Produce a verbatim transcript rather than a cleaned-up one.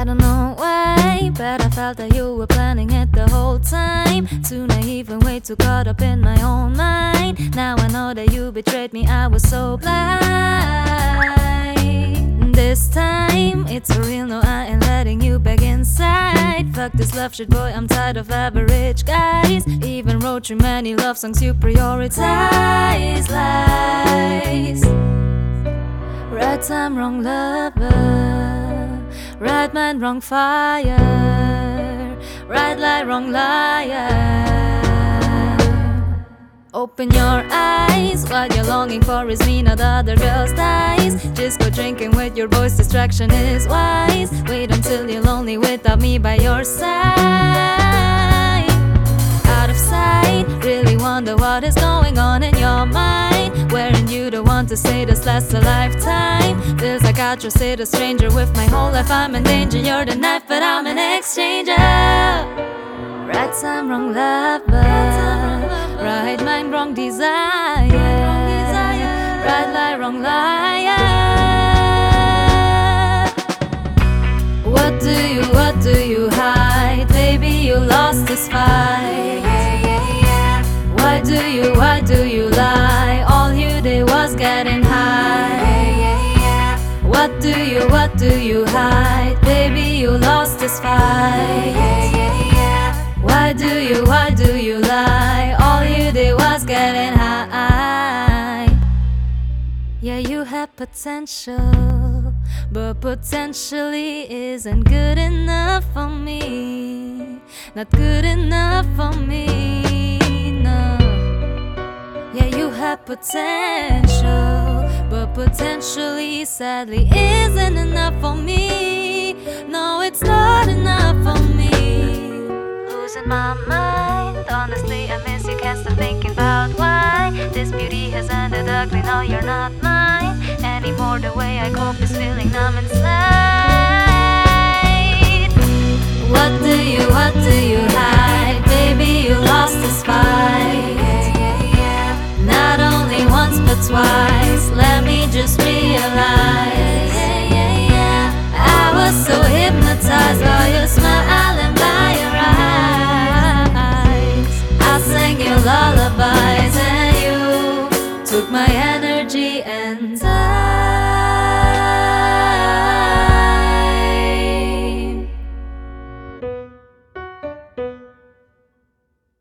I don't know why, but I felt that you were planning it the whole time. Too naive and way too caught up in my own mind. Now I know that you betrayed me, I was so blind. This time, it's for real, no I ain't letting you back inside. Fuck this love shit boy, I'm tired of average guys. Even wrote you many love songs, you prioritize lies. Right time, wrong lover. Right mind, wrong fire. Right lie, wrong liar. Open your eyes, what you're longing for is me, not other girls' thighs. Just go drinking with your boys, distraction is wise. Wait until you're lonely without me by your side. Out of sight, really wonder what is going on in your mind. Weren't you the one to say this lasts a lifetime? Feels like I trusted a stranger with my whole life. I'm in danger, you're the knife, but I'm an exchanger. Right time, wrong lover. Right mind, wrong desire. Right lie, wrong liar. What do you, what do you hide? Baby, you lost this fight. Why do you, why do you lie? All you did was getting high. What do you, what do you hide? Baby, you lost this fight. Why do you, why do you lie? All you did was getting high. Yeah, you had potential, but potentially isn't good enough for me. Not good enough for me, no. Yeah, you had potential, but potentially, sadly, isn't enough for me. No, it's not enough for me. Losing my mind, honestly I miss you, can't stop thinking about why this beauty has ended ugly, now you're not mine anymore. The way I cope is feeling numb inside. What do you, what do you hide? Baby, you lost this fight. Not only once but twice, let me just realize I was so hypnotized by your smile and by your eyes. I sang your lullabies and you took my energy and